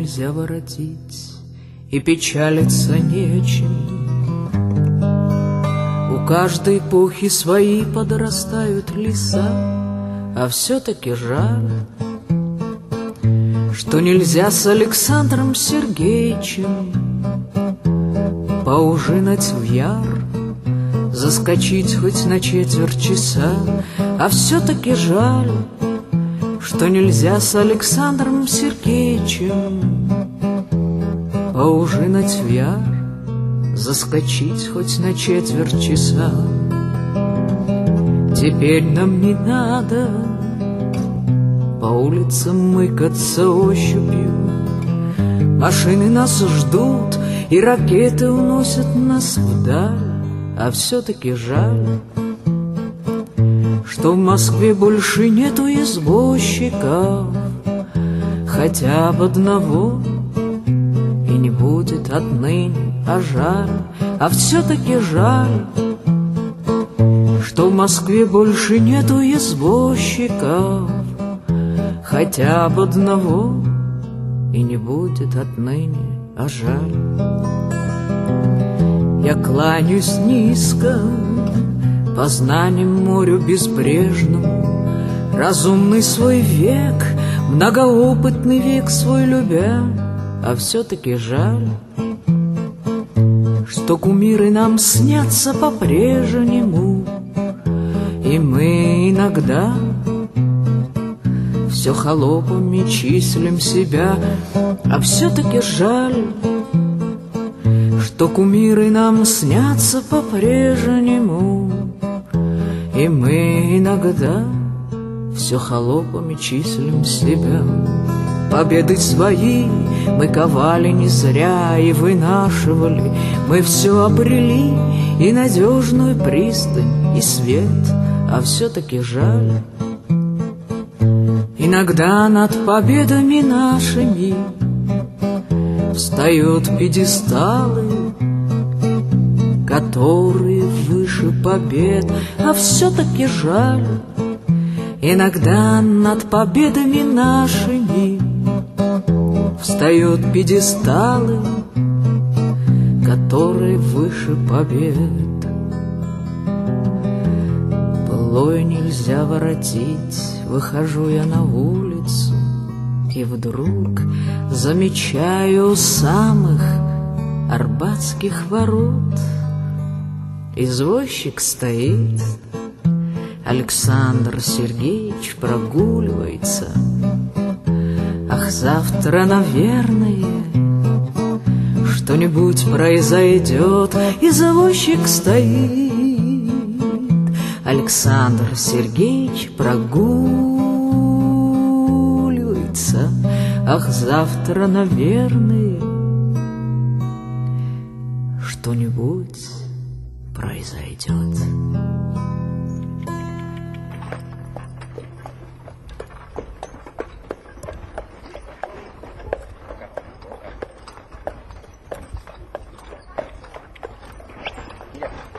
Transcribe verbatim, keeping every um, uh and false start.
нельзя воротить, и печалиться нечем. У каждой эпохи свои подрастают леса, а все-таки жаль, что нельзя с Александром Сергеевичем поужинать в яр, заскочить хоть на четверть часа. А все-таки жаль, что нельзя с Александром Сергеевичем поужинать в яр, заскочить хоть на четверть часа. Теперь нам не надо по улицам мыкаться ощупью. Машины нас ждут, и ракеты уносят нас вдаль. А все-таки жаль, что в Москве больше нету извозчиков, хотя бы одного, и не будет отныне, а жаль. А все-таки жаль, что в Москве больше нету извозчиков, хотя бы одного, и не будет отныне, а жаль. Я кланяюсь низко познанием морю безбрежному, разумный свой век, многоопытный век свой любя. А все-таки жаль, что кумиры нам снятся по-прежнему, и мы иногда все холопами числим себя. А все-таки жаль, что кумиры нам снятся по-прежнему, и мы иногда все холопами числим себя. Победы свои мы ковали не зря и вынашивали, мы все обрели, и надежную пристань, и свет. А все-таки жаль, иногда над победами нашими встают пьедесталы, которые выше побед. А все-таки жаль, иногда над победами нашими встают пьедесталы, которые выше побед. Былое нельзя воротить, выхожу я на улицу, и вдруг замечаю у самых Арбатских ворот извозчик стоит, Александр Сергеевич прогуливается. Ах, завтра, наверное, что-нибудь произойдет. Извозчик стоит, Александр Сергеевич прогуливается. Ах, завтра, наверное, что-нибудь произойдет. Yeah.